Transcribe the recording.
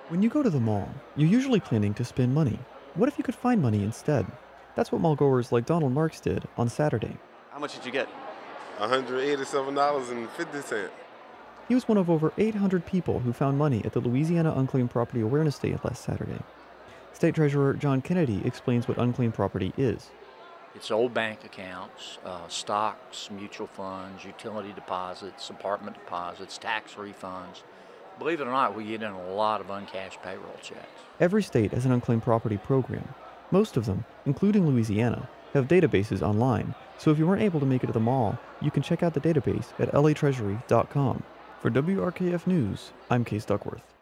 When you go to the mall, you're usually planning to spend money. What if you could find money instead? That's what mall goers like Donald Marks did on Saturday. How much did you get? $187.50. He was one of over 800 people who found money at the Louisiana Unclaimed Property Awareness Day last Saturday. State Treasurer John Kennedy explains what unclaimed property is. It's old bank accounts, stocks, mutual funds, utility deposits, apartment deposits, tax refunds. Believe it or not, we get in a lot of uncashed payroll checks. Every state has an unclaimed property program. Most of them, including Louisiana, have databases online, so if you weren't able to make it to the mall, you can check out the database at latreasury.com. For WRKF News, I'm Case Duckworth.